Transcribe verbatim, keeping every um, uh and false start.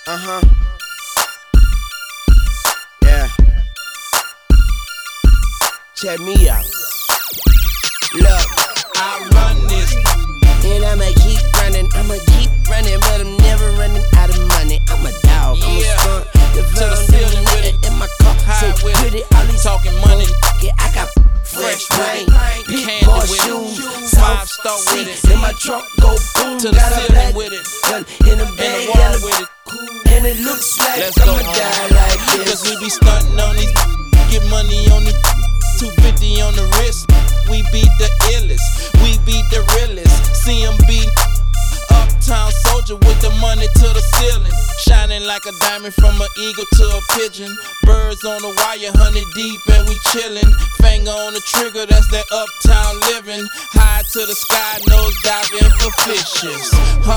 Uh-huh. Yeah. Check me out. Look, I run this, and I'ma keep running. I'ma keep running, but I'm never running out of money. I'm a dog. I'm Yeah. a skunk. The To the villain ceiling with it. in my car. High So with with it. it, all these Talking money. Yeah, I got Fresh fresh with paint, it. big Candy boy with it. shoes, Five soft star with seats it. in my trunk, go boom. To the Got a ceiling black with it. gun in the in bag, the wall yellow, with it. and it looks like Let's go, I'ma homie. die like Cause this. we be stunting on these, get money on these, two fifty on the wrist. We beat the illest, we beat the realest. C M B, uptown soldier with the money to the ceiling. Shining like a diamond from an eagle to a pigeon. Birds on the wire, hundred deep and we chillin'. Finger on the trigger, that's that uptown living. High to the sky, nose diving for fishes.